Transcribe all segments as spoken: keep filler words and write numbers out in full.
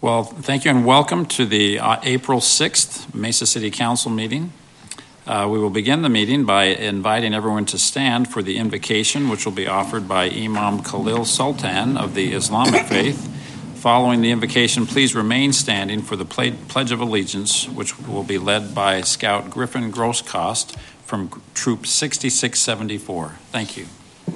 Well, thank you and welcome to the uh, April sixth Mesa City Council meeting. Uh, we will begin the meeting by inviting everyone to stand for the invocation, which will be offered by Imam Khalil Sultan of the Islamic faith. Following the invocation, please remain standing for the Pledge of Allegiance, which will be led by Scout Griffin Grosskost from Troop sixty-six seventy-four. Thank you.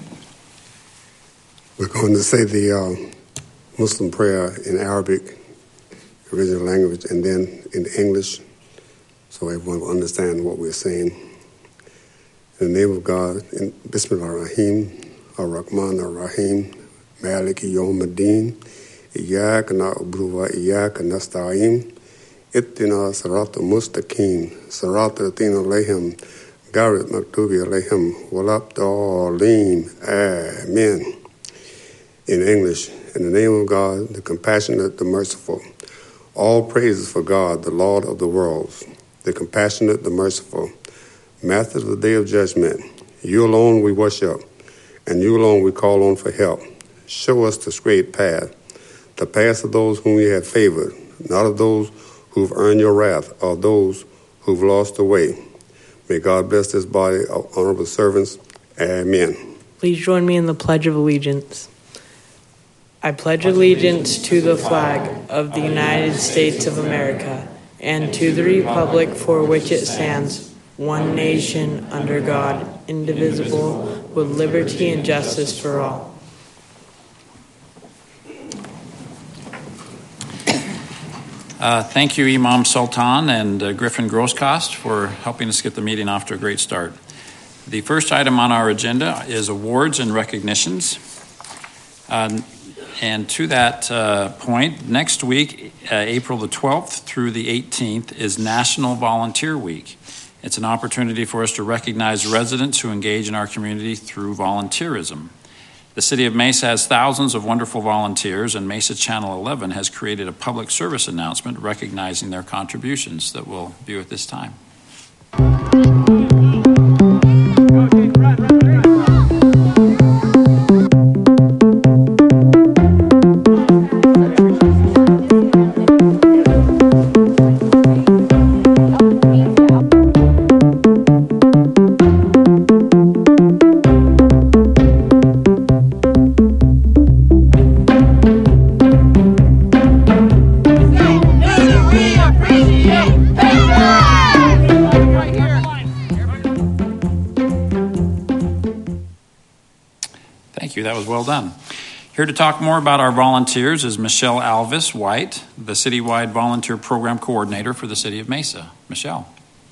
We're going to say the uh, Muslim prayer in Arabic, original language, and then in English, so everyone will understand what we're saying. In the name of God, in Bismillah ar-Rahim, ar-Rahman ar-Rahim, Maliki yawm-ad-din, Iyyaka na'budu wa iyyaka nasta'in, Ittina sirata mustaqim, sirata ladhina alayhim, Ghayril maghdubi alayhim, walad-dallin. Amen. In English, in the name of God, the compassionate, the merciful. All praises for God, the Lord of the worlds, the compassionate, the merciful, Master of the day of judgment. You alone we worship, and you alone we call on for help. Show us the straight path, the path of those whom you have favored, not of those who've earned your wrath, or those who've lost the way. May God bless this body of honorable servants. Amen. Please join me in the Pledge of Allegiance. I pledge allegiance to the flag of the United States of America and to the republic for which it stands, one nation under God, indivisible, with liberty and justice for all. Uh, thank you, Imam Sultan and uh, Griffin Grosskost, for helping us get the meeting off to a great start. The first item on our agenda is awards and recognitions. Uh, And to that uh, point, next week, uh, April the twelfth through the eighteenth, is National Volunteer Week. It's an opportunity for us to recognize residents who engage in our community through volunteerism. The City of Mesa has thousands of wonderful volunteers, and Mesa Channel eleven has created a public service announcement recognizing their contributions that we'll view at this time. That was well done. Here to talk more about our volunteers is Michelle Alvis White, the Citywide Volunteer Program Coordinator for the City of Mesa. Michelle.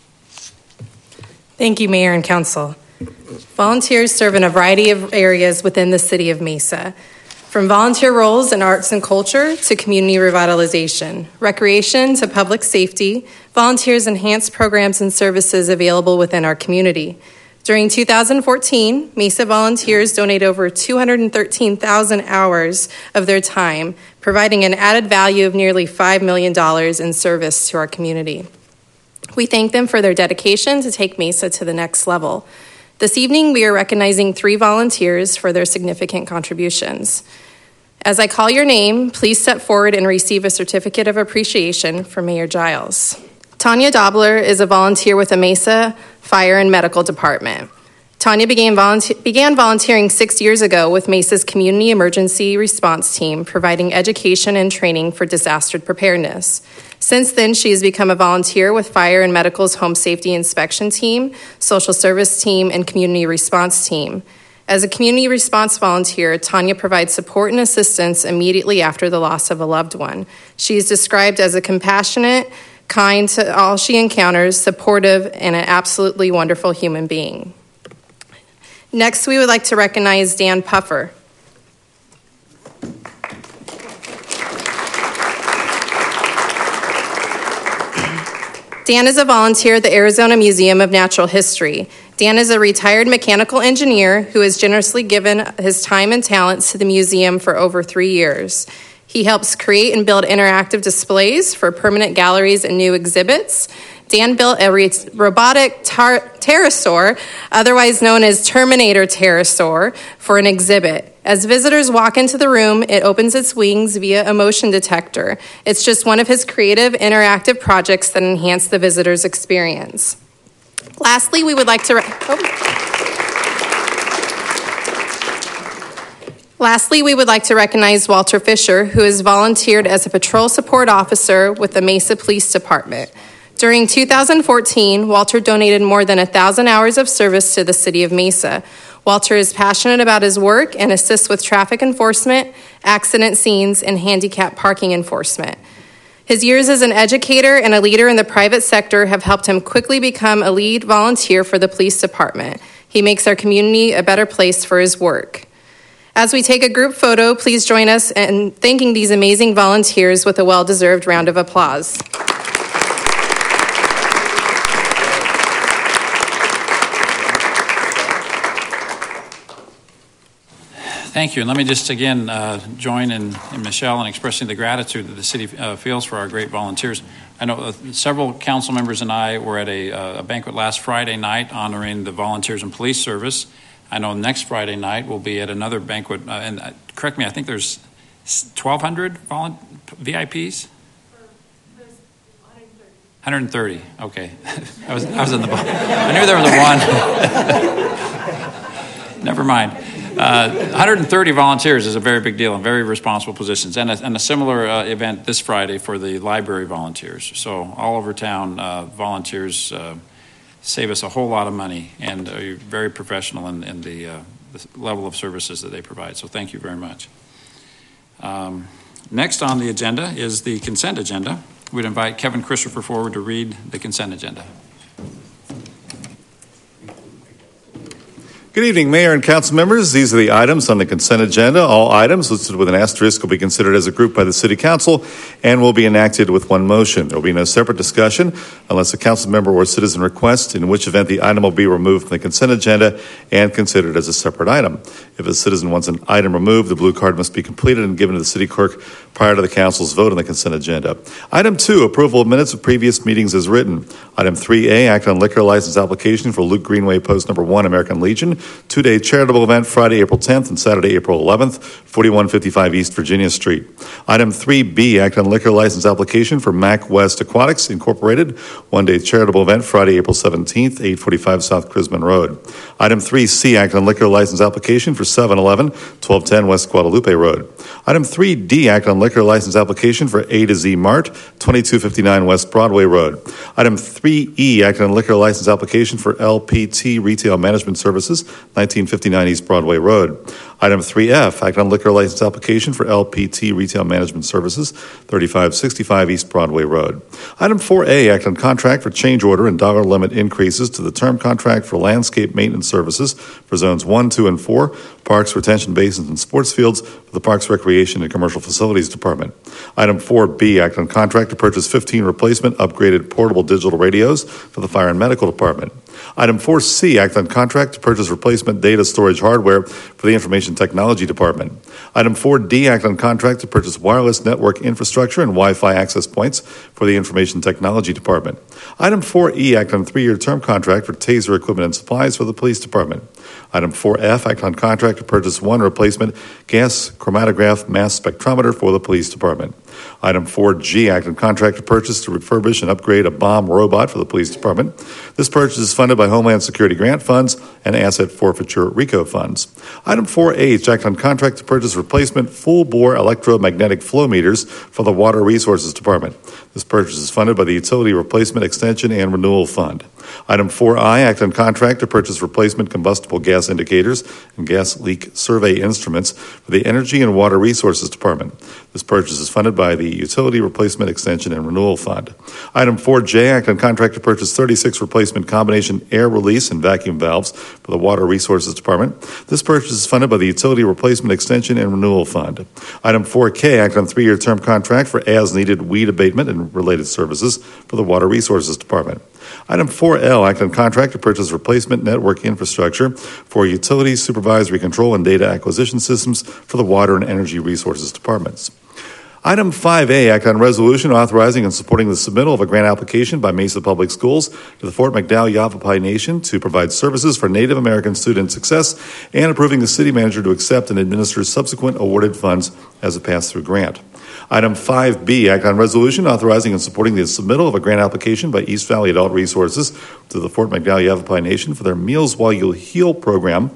Thank you, Mayor and Council. Volunteers serve in a variety of areas within the City of Mesa, from volunteer roles in arts and culture to community revitalization, recreation to public safety. Volunteers enhance programs and services available within our community. During two thousand fourteen, Mesa volunteers donate over two hundred thirteen thousand hours of their time, providing an added value of nearly five million dollars in service to our community. We thank them for their dedication to take Mesa to the next level. This evening, we are recognizing three volunteers for their significant contributions. As I call your name, please step forward and receive a certificate of appreciation from Mayor Giles. Tanya Dobler is a volunteer with the Mesa Fire and Medical Department. Tanya began, volunteer- began volunteering six years ago with Mesa's Community Emergency Response Team, providing education and training for disaster preparedness. Since then, she has become a volunteer with Fire and Medical's Home Safety Inspection Team, Social Service Team, and Community Response Team. As a community response volunteer, Tanya provides support and assistance immediately after the loss of a loved one. She is described as a compassionate, kind to all she encounters, supportive, and an absolutely wonderful human being. Next, we would like to recognize Dan Puffer. Dan is a volunteer at the Arizona Museum of Natural History. Dan is a retired mechanical engineer who has generously given his time and talents to the museum for over three years. He helps create and build interactive displays for permanent galleries and new exhibits. Dan built a re- robotic tar- pterosaur, otherwise known as Terminator pterosaur, for an exhibit. As visitors walk into the room, it opens its wings via a motion detector. It's just one of his creative, interactive projects that enhance the visitor's experience. Lastly, we would like to... Re- oh. Lastly, we would like to recognize Walter Fisher, who has volunteered as a patrol support officer with the Mesa Police Department. During two thousand fourteen, Walter donated more than one thousand hours of service to the city of Mesa. Walter is passionate about his work and assists with traffic enforcement, accident scenes, and handicap parking enforcement. His years as an educator and a leader in the private sector have helped him quickly become a lead volunteer for the police department. He makes our community a better place for his work. As we take a group photo, please join us in thanking these amazing volunteers with a well-deserved round of applause. Thank you. And let me just again uh, join in, in Michelle in expressing the gratitude that the city uh, feels for our great volunteers. I know uh, several council members and I were at a, uh, a banquet last Friday night honoring the volunteers and police service. I know next Friday night we'll be at another banquet, uh, and uh, correct me, I think there's twelve hundred volu- V I Ps? one hundred thirty. Okay. I was I was in the I knew there was a one. Never mind. Uh, one hundred thirty volunteers is a very big deal and very responsible positions. And a, and a similar uh, event this Friday for the library volunteers. So all over town, uh, volunteers uh, save us a whole lot of money, and are uh, very professional in, in the, uh, the level of services that they provide. So thank you very much. Um, next on the agenda is the consent agenda. We'd invite Kevin Christopher forward to read the consent agenda. Good evening, Mayor and council members. These are the items on the consent agenda. All items listed with an asterisk will be considered as a group by the City Council and will be enacted with one motion. There will be no separate discussion unless a council member or citizen requests, in which event the item will be removed from the consent agenda and considered as a separate item. If a citizen wants an item removed, the blue card must be completed and given to the city clerk prior to the council's vote on the consent agenda. Item two, approval of minutes of previous meetings as written. Item three A, act on liquor license application for Luke Greenway Post Number One, American Legion, two-day charitable event Friday, April tenth and Saturday, April eleventh, forty-one fifty-five East Virginia Street. Item three B, act on liquor license application for Mac West Aquatics Incorporated, one-day charitable event Friday, April seventeenth, eight forty-five South Crisman Road. Item three C, act on liquor license application for seven eleven, twelve ten West Guadalupe Road. Item three D, act on liquor license application for A to Z Mart, twenty-two fifty-nine West Broadway Road. Item three E, act on liquor license application for L P T Retail Management Services, nineteen fifty-nine East Broadway Road. Item three F, act on liquor license application for L P T Retail Management Services, thirty-five sixty-five East Broadway Road. Item four A, act on contract for change order and dollar limit increases to the term contract for landscape maintenance services for zones one, two, and four, parks, retention basins, and sports fields for the Parks, Recreation, and Commercial Facilities Department. Item four B, act on contract to purchase fifteen replacement upgraded portable digital radios for the Fire and Medical Department. Item four C, act on contract to purchase replacement data storage hardware for the Information Technology Department. Item four D, act on contract to purchase wireless network infrastructure and Wi-Fi access points for the Information Technology Department. Item four E, act on three-year term contract for TASER equipment and supplies for the Police Department. Item four F, act on contract to purchase one replacement gas chromatograph mass spectrometer for the Police Department. Item four G, act on contract to purchase to refurbish and upgrade a bomb robot for the Police Department. This purchase is funded by Homeland Security grant funds and asset forfeiture RICO funds. Item four H, act on contract to purchase replacement full-bore electromagnetic flow meters for the Water Resources Department. This purchase is funded by the Utility Replacement Extension and Renewal Fund. Item four I, act on contract to purchase replacement combustible gas indicators and gas leak survey instruments for the Energy and Water Resources Department. This purchase is funded by the Utility Replacement Extension and Renewal Fund. Item four J, act on contract to purchase thirty-six replacement combination air release and vacuum valves for the Water Resources Department. This purchase is funded by the Utility Replacement Extension and Renewal Fund. Item four K, act on three-year term contract for as-needed weed abatement and related services for the Water Resources Department. Item four L, act on contract to purchase replacement network infrastructure for utility supervisory control and data acquisition systems for the Water and Energy Resources Departments. Item five A, act on resolution authorizing and supporting the submittal of a grant application by Mesa Public Schools to the Fort McDowell Yavapai Nation to provide services for Native American student success and approving the city manager to accept and administer subsequent awarded funds as a pass-through grant. Item five B, act on resolution authorizing and supporting the submittal of a grant application by East Valley Adult Resources to the Fort McDowell Yavapai Nation for their Meals While You Heal program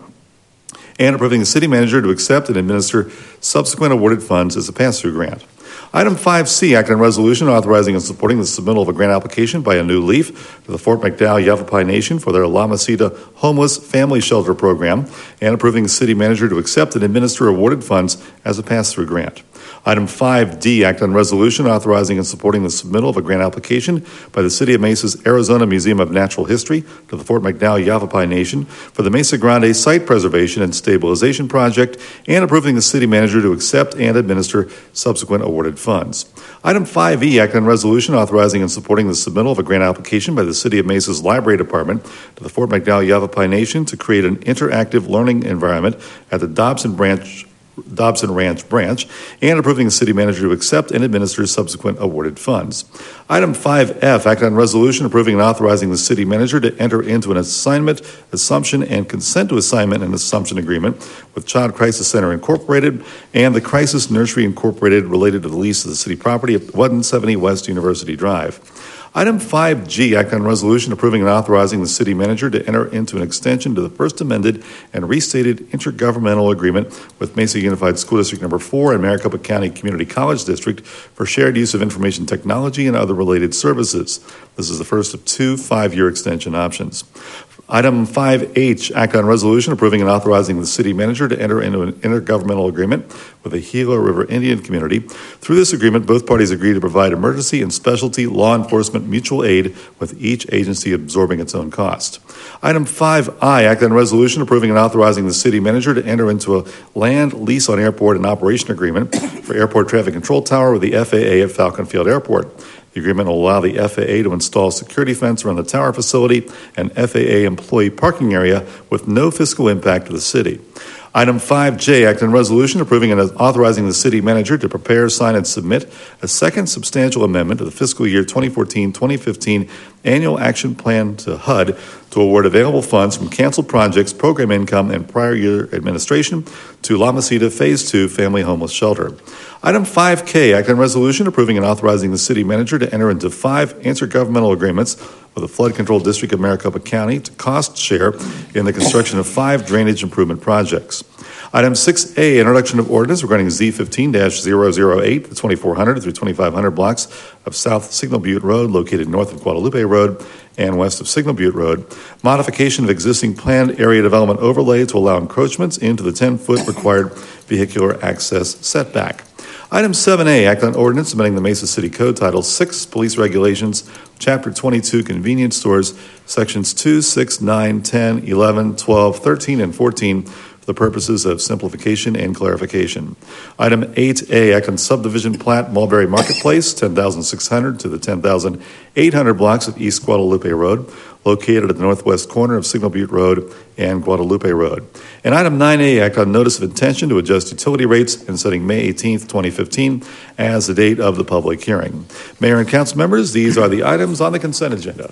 and approving the city manager to accept and administer subsequent awarded funds as a pass-through grant. Item five C, act on resolution authorizing and supporting the submittal of a grant application by A New Leaf to the Fort McDowell Yavapai Nation for their La Mesita Homeless Family Shelter program and approving the city manager to accept and administer awarded funds as a pass-through grant. Item five D, act on resolution authorizing and supporting the submittal of a grant application by the City of Mesa's Arizona Museum of Natural History to the Fort McDowell Yavapai Nation for the Mesa Grande Site Preservation and Stabilization Project and approving the city manager to accept and administer subsequent awarded funds. Item five E, act on resolution authorizing and supporting the submittal of a grant application by the City of Mesa's Library Department to the Fort McDowell Yavapai Nation to create an interactive learning environment at the Dobson Branch Dobson Ranch branch, and approving the city manager to accept and administer subsequent awarded funds. Item five F, act on resolution approving and authorizing the city manager to enter into an assignment, assumption, and consent to assignment and assumption agreement with Child Crisis Center Incorporated and the Crisis Nursery Incorporated related to the lease of the city property at one seventy West University Drive. Item five G, act on resolution approving and authorizing the city manager to enter into an extension to the first amended and restated intergovernmental agreement with Mesa Unified School District Number four and Maricopa County Community College District for shared use of information technology and other related services. This is the first of two five-year extension options. Item five H, act on resolution approving and authorizing the city manager to enter into an intergovernmental agreement with the Gila River Indian community. Through this agreement, both parties agree to provide emergency and specialty law enforcement mutual aid, with each agency absorbing its own cost. Item five I, act on resolution approving and authorizing the city manager to enter into a land lease on airport and operation agreement for airport traffic control tower with the F A A at Falcon Field Airport. The agreement will allow the F A A to install security fence around the tower facility and F A A employee parking area with no fiscal impact to the city. Item five J, act on resolution approving and authorizing the city manager to prepare, sign, and submit a second substantial amendment to the fiscal year twenty fourteen twenty fifteen annual action plan to H U D to award available funds from canceled projects, program income, and prior year administration to La Mesita Phase two Family Homeless Shelter. Item five K, act on resolution approving and authorizing the city manager to enter into five intergovernmental agreements with the Flood Control District of Maricopa County to cost share in the construction of five drainage improvement projects. Item six A, introduction of ordinance regarding Z fifteen dash zero zero eight, the twenty-four hundred through twenty-five hundred blocks of South Signal Butte Road located north of Guadalupe Road and west of Signal Butte Road, modification of existing planned area development overlay to allow encroachments into the ten-foot required vehicular access setback. Item seven A, act on ordinance amending the Mesa City Code Title six, Police Regulations, Chapter twenty-two, Convenience Stores, Sections two, six, nine, ten, eleven, twelve, thirteen, and fourteen for the purposes of simplification and clarification. Item eight A, act on subdivision plat Mulberry Marketplace, ten thousand six hundred to the ten thousand eight hundred blocks of East Guadalupe Road, located at the northwest corner of Signal Butte Road and Guadalupe Road. And item nine A, act on notice of intention to adjust utility rates and setting May eighteenth, twenty fifteen as the date of the public hearing. Mayor and council members, these are the items on the consent agenda.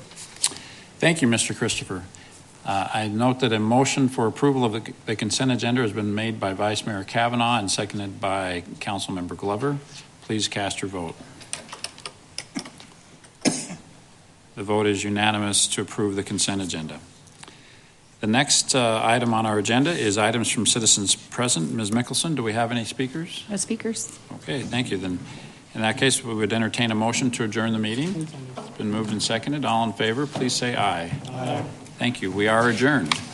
Thank you, Mister Christopher. Uh, I note that a motion for approval of the, the consent agenda has been made by Vice Mayor Kavanaugh and seconded by Councilmember Glover. Please cast your vote. The vote is unanimous to approve the consent agenda. The next uh, item on our agenda is items from citizens present. Miz Mickelson, do we have any speakers? No speakers. Okay, thank you. Then, in that case, we would entertain a motion to adjourn the meeting. It's been moved and seconded. All in favor, please say aye. Aye. Thank you. We are adjourned.